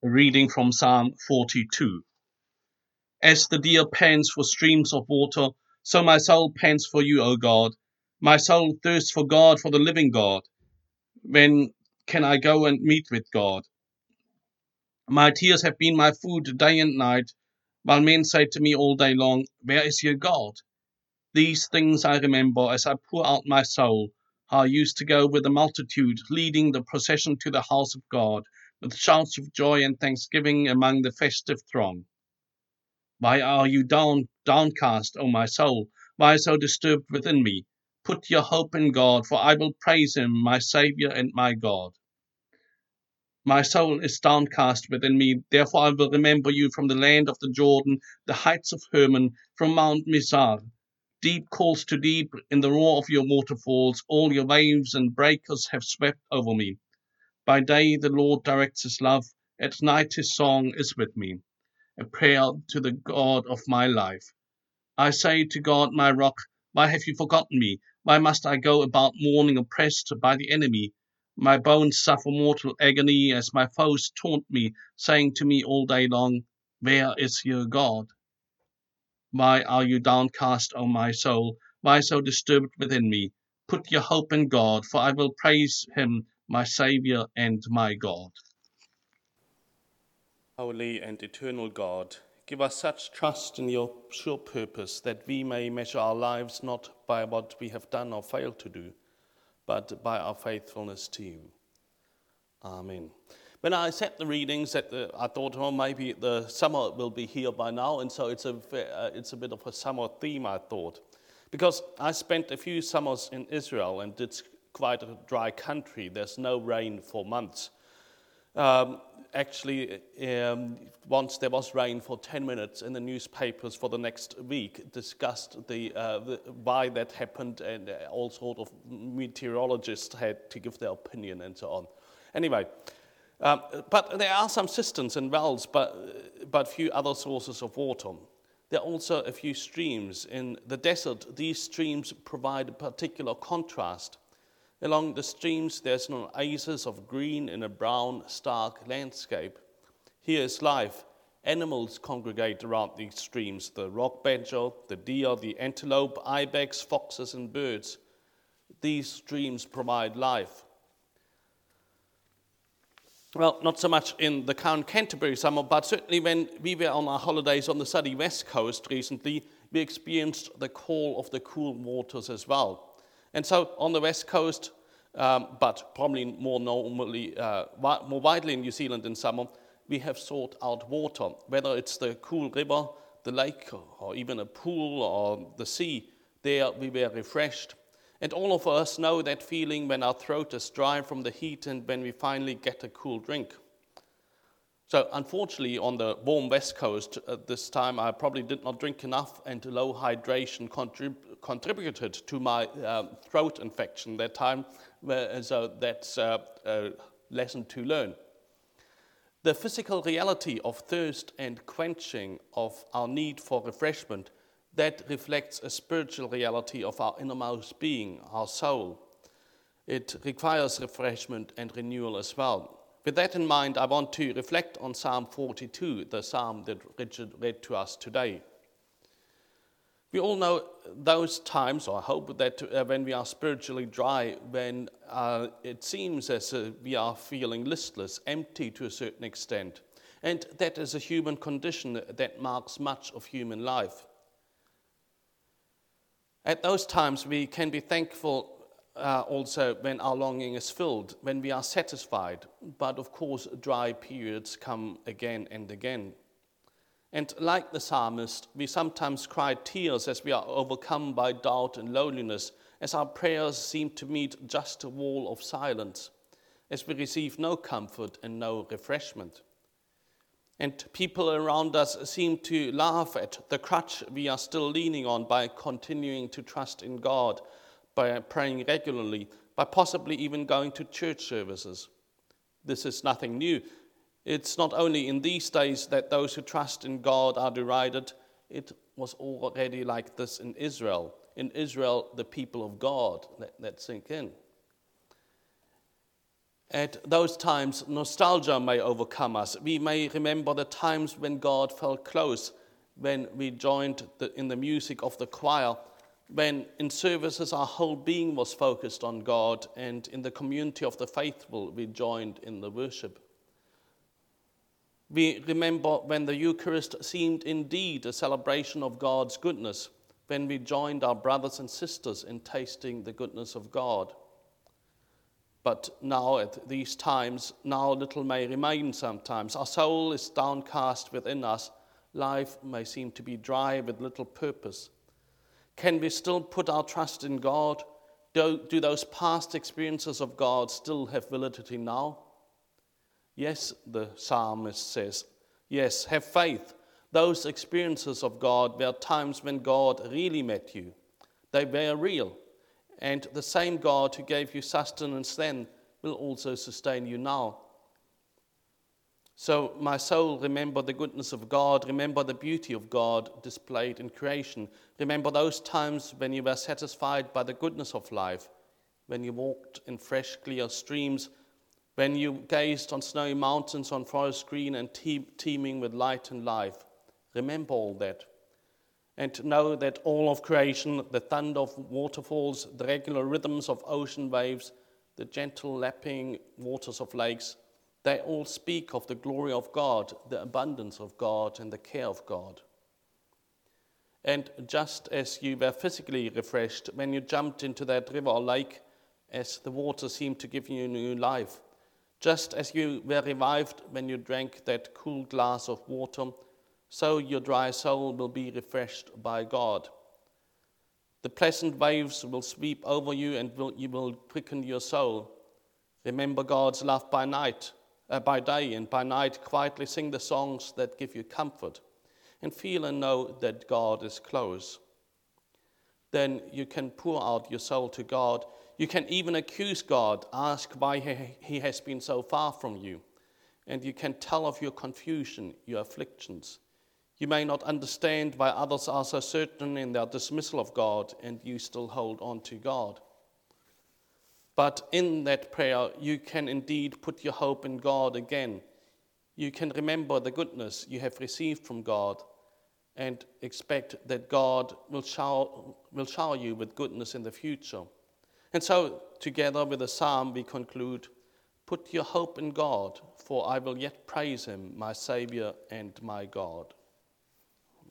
Reading from Psalm 42. As the deer pants for streams of water, so my soul pants for you, O God. My soul thirsts for God, for the living God. When can I go and meet with God? My tears have been my food day and night, while men say to me all day long, where is your God? These things I remember as I pour out my soul, how I used to go with the multitude, leading the procession to the house of God, with shouts of joy and thanksgiving among the festive throng. Why are you downcast, O my soul? Why so disturbed within me? Put your hope in God, for I will praise him, my Saviour and my God. My soul is downcast within me, therefore I will remember you from the land of the Jordan, the heights of Hermon, from Mount Mizar. Deep calls to deep in the roar of your waterfalls, all your waves and breakers have swept over me. By day the Lord directs his love, at night his song is with me, a prayer to the God of my life. I say to God, my rock, why have you forgotten me? Why must I go about mourning, oppressed by the enemy? My bones suffer mortal agony as my foes taunt me, saying to me all day long, where is your God? Why are you downcast, O my soul? Why so disturbed within me? Put your hope in God, for I will praise him, my Saviour and my God. Holy and eternal God, give us such trust in your sure purpose that we may measure our lives not by what we have done or failed to do, but by our faithfulness to you. Amen. When I set the readings, I thought, oh, maybe the summer will be here by now, and so it's a bit of a summer theme, I thought. Because I spent a few summers in Israel, and it's quite a dry country. There's no rain for months. Actually, once there was rain for 10 minutes in the newspapers for the next week, discussed why that happened, and all sort of meteorologists had to give their opinion and so on. Anyway, but there are some cisterns and wells, but few other sources of water. There are also a few streams. In the desert, these streams provide a particular contrast. Along the streams, there's an oasis of green in a brown, stark landscape. Here is life. Animals congregate around these streams: the rock badger, the deer, the antelope, ibex, foxes, and birds. These streams provide life. Well, not so much in the current Canterbury summer, but certainly when we were on our holidays on the sunny west coast recently, we experienced the call of the cool waters as well. And so on the west coast, but probably more widely in New Zealand in summer, we have sought out water, whether it's the cool river, the lake, or even a pool or the sea. There we were refreshed. And all of us know that feeling when our throat is dry from the heat and when we finally get a cool drink. So unfortunately, on the warm west coast at this time, I probably did not drink enough, and low hydration contributed to my throat infection that time. So that's a lesson to learn. The physical reality of thirst and quenching of our need for refreshment, that reflects a spiritual reality of our innermost being, our soul. It requires refreshment and renewal as well. With that in mind, I want to reflect on Psalm 42, the psalm that Richard read to us today. We all know those times, or I hope that when we are spiritually dry, when it seems as we are feeling listless, empty to a certain extent. And that is a human condition that marks much of human life. At those times, we can be thankful also when our longing is filled, when we are satisfied. But of course, dry periods come again and again. And like the psalmist, we sometimes cry tears as we are overcome by doubt and loneliness, as our prayers seem to meet just a wall of silence, as we receive no comfort and no refreshment. And people around us seem to laugh at the crutch we are still leaning on by continuing to trust in God, by praying regularly, by possibly even going to church services. This is nothing new. It's not only in these days that those who trust in God are derided. It was already like this in Israel. In Israel, the people of God. Let that sink in. At those times, nostalgia may overcome us. We may remember the times when God felt close, when we joined in the music of the choir, when in services our whole being was focused on God, and in the community of the faithful we joined in the worship. We remember when the Eucharist seemed indeed a celebration of God's goodness, when we joined our brothers and sisters in tasting the goodness of God. But now at these times, now little may remain sometimes. Our soul is downcast within us. Life may seem to be dry with little purpose. Can we still put our trust in God? Do those past experiences of God still have validity now? Yes, the psalmist says, yes, have faith. Those experiences of God were times when God really met you. They were real. And the same God who gave you sustenance then will also sustain you now. So, my soul, remember the goodness of God. Remember the beauty of God displayed in creation. Remember those times when you were satisfied by the goodness of life, when you walked in fresh, clear streams, when you gazed on snowy mountains on forest green and teeming with light and life. Remember all that. And know that all of creation, the thunder of waterfalls, the regular rhythms of ocean waves, the gentle lapping waters of lakes, they all speak of the glory of God, the abundance of God, and the care of God. And just as you were physically refreshed when you jumped into that river or lake, as the water seemed to give you new life, just as you were revived when you drank that cool glass of water, so your dry soul will be refreshed by God. The pleasant waves will sweep over you and you will quicken your soul. Remember God's love by day, and by night quietly sing the songs that give you comfort, and feel and know that God is close. Then you can pour out your soul to God. You can even accuse God, ask why he has been so far from you, and you can tell of your confusion, your afflictions. You may not understand why others are so certain in their dismissal of God, and you still hold on to God. But in that prayer, you can indeed put your hope in God again. You can remember the goodness you have received from God and expect that God will shower you with goodness in the future. And so, together with the psalm, we conclude, "Put your hope in God, for I will yet praise him, my Saviour and my God."